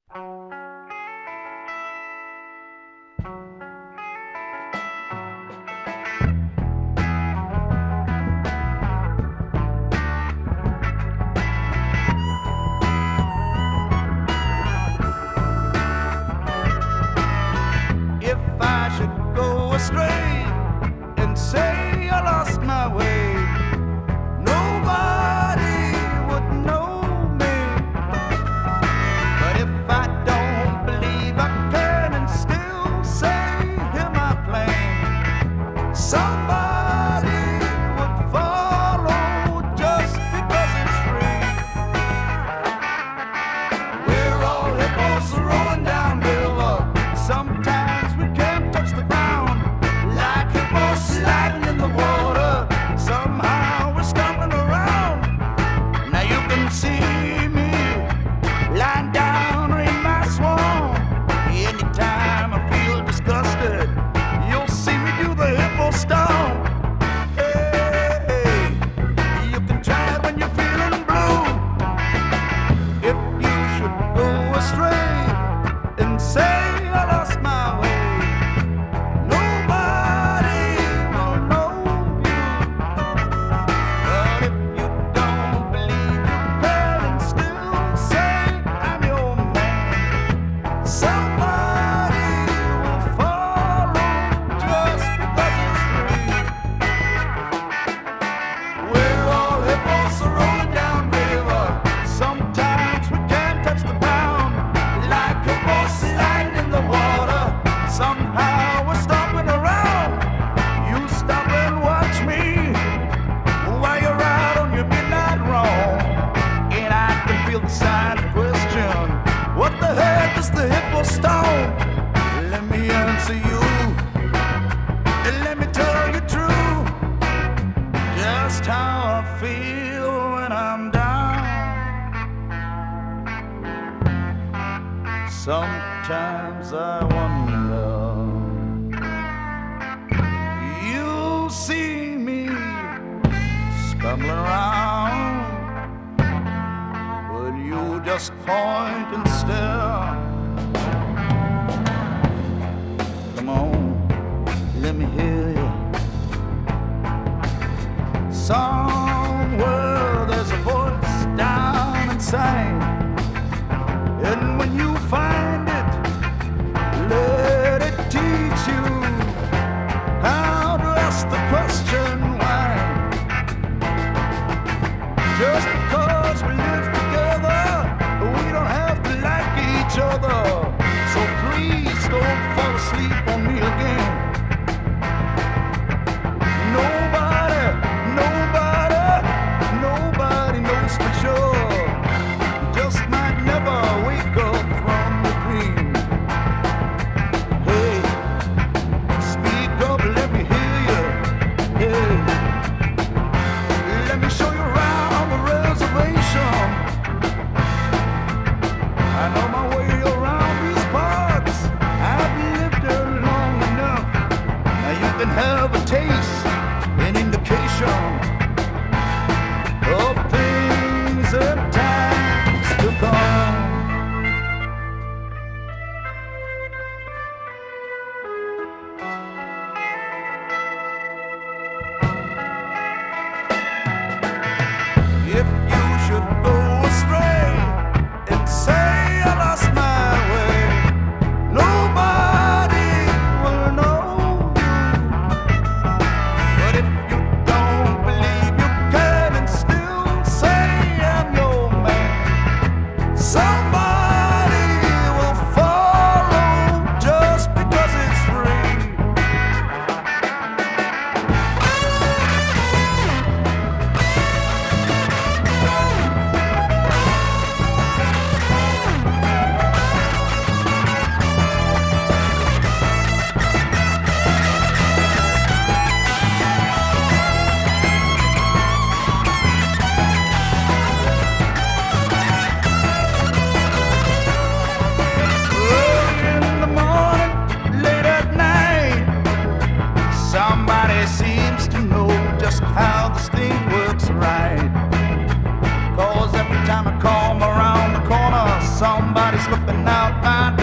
If I should go astray and say I lost my way, nobody would know me. But if I don't believe I can and still say, hear my plan, somebody would follow just because it's free. We're all hippos rolling down river. Sometimes we can't touch the ground, like hippos sliding in the water. Somehow we're stumbling around. Now you can see me lying down in my swamp. Anytime I feel disgusted, you'll see me do the hippo stomp. Hey, you can try it when you're feeling blue. If you should go astray and say I lost my way, nobody will know you. But if you don't believe you can and still say I'm your man, somebody will follow just because it's free. We're all hippos rolling down river. Sometimes we can't touch the ground, like hippos sliding in the water. Somehow we're stomping around. You stop and watch me while you're out on your midnight roam. And I can feel the silent question, what the heck is the hippo stone? Let me answer you, and let me tell you true, just how I feel when I'm down. Sometimes I wonder, you see me stumbling around, but you just point and stare. Come on, let me hear you. Somewhere there's a voice down inside, and when you find it, let it teach you how to ask the question why. Just because we live together, we don't have to like each other. So please don't fall asleep on me again. Nobody knows for sure. You just might never wake up from the dream. Hey, speak up, let me hear you. Hey, let me show you around the reservation. I know my way around these parts. I've lived there long enough. Now you can have a taste, an indication of things and times to come. If you should go astray and say I lost my way, nobody will know you. But if you don't believe slipping out, man.